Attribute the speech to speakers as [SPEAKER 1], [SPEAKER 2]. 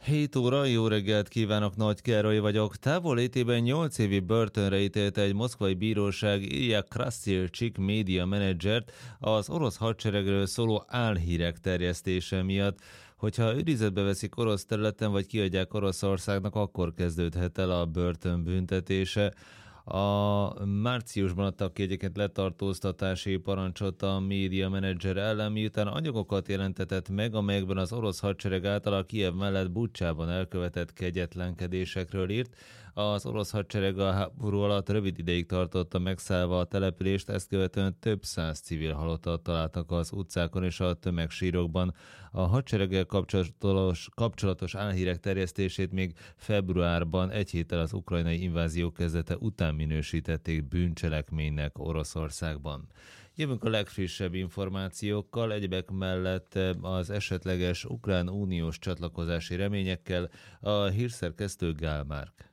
[SPEAKER 1] 7 óra, jó reggelt kívánok, Nagy Károly vagyok. Távollétében 8 évi börtönre ítélte egy moszkvai bíróság Ilya Krasztylcsik média menedzsert az orosz hadseregről szóló álhírek terjesztése miatt. Hogyha őrizetbe veszik orosz területen vagy kiadják Oroszországnak, akkor kezdődhet el a börtön büntetése. A márciusban adtak ki egyébként letartóztatási parancsot a média menedzser ellen, miután anyagokat jelentetett meg, amelyekben az orosz hadsereg által a Kijev mellett Bucsában elkövetett kegyetlenkedésekről írt. Az orosz hadsereg a háború alatt rövid ideig tartotta megszállva a települést, ezt követően több száz civil halottat találtak az utcákon és a tömegsírokban. A hadsereggel kapcsolatos álhírek terjesztését még februárban, egy héttel az ukrajnai invázió kezdete után minősítették bűncselekménynek Oroszországban. Jövünk a legfrissebb információkkal, egyebek mellett az esetleges ukrán uniós csatlakozási reményekkel. A hírszerkesztő Gál Márk.